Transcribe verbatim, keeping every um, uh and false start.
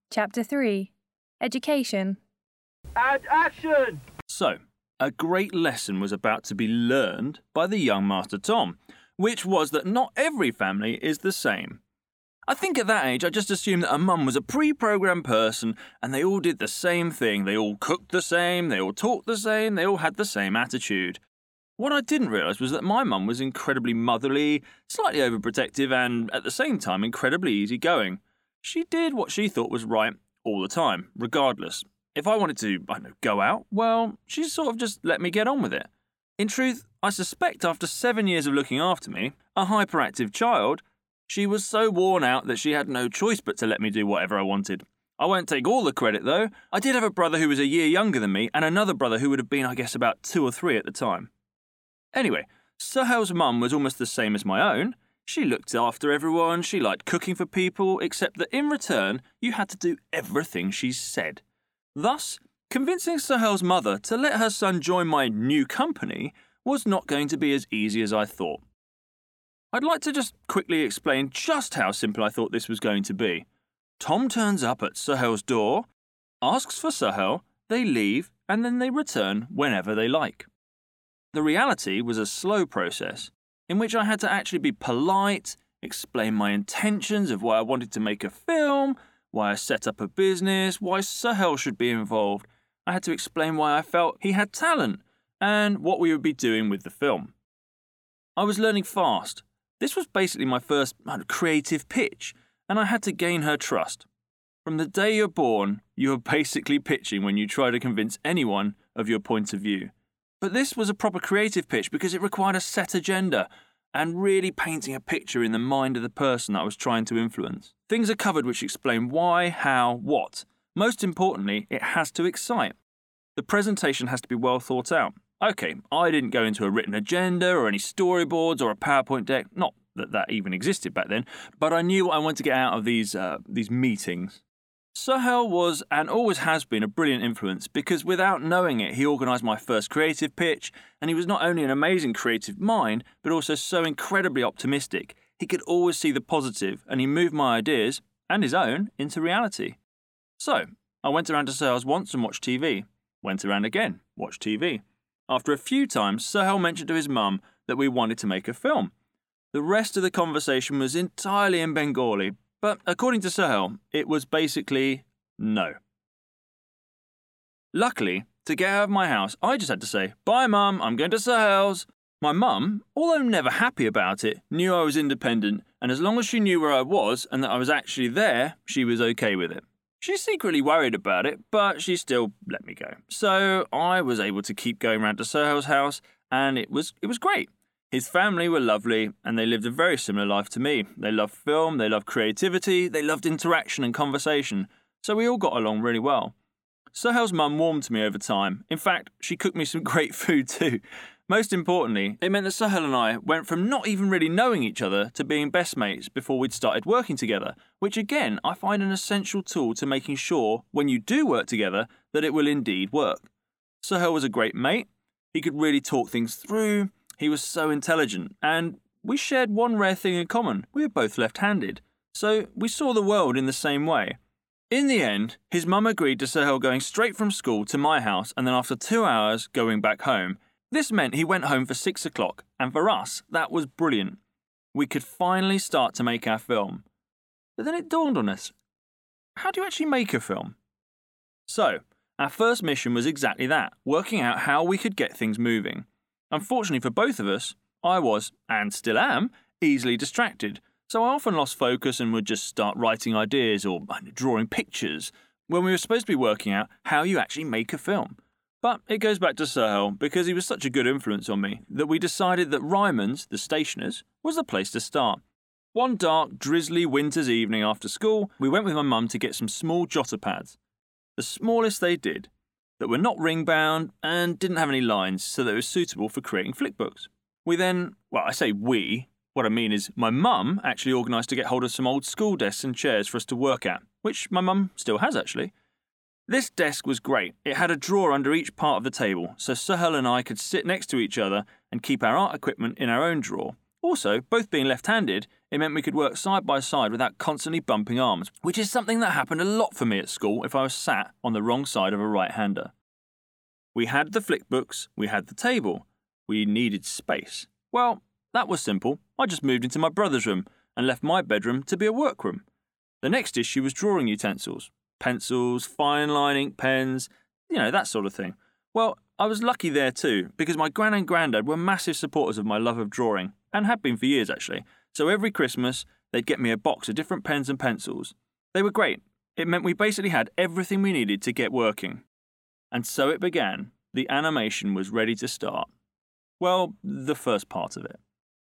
Chapter three. Education. And action! So, a great lesson was about to be learned by the young Master Tom, which was that not every family is the same. I think at that age I just assumed that a mum was a pre-programmed person and they all did the same thing. They all cooked the same, they all talked the same, they all had the same attitude. What I didn't realise was that my mum was incredibly motherly, slightly overprotective and, at the same time, incredibly easygoing. She did what she thought was right all the time, regardless. If I wanted to, I don't know, go out, well, she sort of just let me get on with it. In truth, I suspect after seven years of looking after me, a hyperactive child, she was so worn out that she had no choice but to let me do whatever I wanted. I won't take all the credit, though. I did have a brother who was a year younger than me and another brother who would have been, I guess, about two or three at the time. Anyway, Suhail's mum was almost the same as my own. She looked after everyone, she liked cooking for people, except that in return, you had to do everything she said. Thus, convincing Suhail's mother to let her son join my new company was not going to be as easy as I thought. I'd like to just quickly explain just how simple I thought this was going to be. Tom turns up at Suhail's door, asks for Suhail, they leave, and then they return whenever they like. The reality was a slow process, in which I had to actually be polite, explain my intentions of why I wanted to make a film, why I set up a business, why Suhail should be involved. I had to explain why I felt he had talent, and what we would be doing with the film. I was learning fast. This was basically my first creative pitch, and I had to gain her trust. From the day you're born, you are basically pitching when you try to convince anyone of your point of view. But this was a proper creative pitch because it required a set agenda and really painting a picture in the mind of the person that I was trying to influence. Things are covered which explain why, how, what. Most importantly, it has to excite. The presentation has to be well thought out. Okay, I didn't go into a written agenda or any storyboards or a PowerPoint deck, not that that even existed back then, but I knew what I wanted to get out of these uh, these meetings. Suhail was and always has been a brilliant influence because without knowing it, he organised my first creative pitch, and he was not only an amazing creative mind, but also so incredibly optimistic. He could always see the positive, and he moved my ideas, and his own, into reality. So, I went around to Suhail's once and watched T V. Went around again, watched T V. After a few times, Suhail mentioned to his mum that we wanted to make a film. The rest of the conversation was entirely in Bengali, but according to Suhail, it was basically no. Luckily, to get out of my house, I just had to say, "Bye, Mum, I'm going to Suhail's." My mum, although never happy about it, knew I was independent, and as long as she knew where I was and that I was actually there, she was okay with it. She's secretly worried about it, but she still let me go. So I was able to keep going round to Suhail's house, and it was it was great. His family were lovely, and they lived a very similar life to me. They loved film, they loved creativity, they loved interaction and conversation, so we all got along really well. Suhail's mum warmed to me over time. In fact, she cooked me some great food too. Most importantly, it meant that Suhail and I went from not even really knowing each other to being best mates before we'd started working together, which again I find an essential tool to making sure, when you do work together, that it will indeed work. Suhail was a great mate. He could really talk things through. He was so intelligent, and we shared one rare thing in common. We were both left-handed, so we saw the world in the same way. In the end, his mum agreed to Suhail going straight from school to my house and then after two hours going back home. This meant he went home for six o'clock, and for us, that was brilliant. We could finally start to make our film. But then it dawned on us, how do you actually make a film? So, our first mission was exactly that, working out how we could get things moving. Unfortunately for both of us, I was, and still am, easily distracted, so I often lost focus and would just start writing ideas or drawing pictures when we were supposed to be working out how you actually make a film. But it goes back to Suhail because he was such a good influence on me that we decided that Ryman's, the stationers, was the place to start. One dark, drizzly winter's evening after school, we went with my mum to get some small jotter pads. The smallest they did, that were not ring-bound and didn't have any lines so that it was suitable for creating flickbooks. We then, well, I say we, what I mean is my mum actually organised to get hold of some old school desks and chairs for us to work at, which my mum still has actually. This desk was great. It had a drawer under each part of the table, so Suhail and I could sit next to each other and keep our art equipment in our own drawer. Also, both being left-handed, It meant we could work side by side without constantly bumping arms, which is something that happened a lot for me at school if I was sat on the wrong side of a right-hander. We had the flick books, we had the table. We needed space. Well, that was simple. I just moved into my brother's room and left my bedroom to be a workroom. The next issue was drawing utensils. Pencils, fine line ink pens, you know, that sort of thing. Well, I was lucky there too, because my gran and granddad were massive supporters of my love of drawing, and had been for years actually. So every Christmas, they'd get me a box of different pens and pencils. They were great. It meant we basically had everything we needed to get working. And so it began. The animation was ready to start. Well, the first part of it.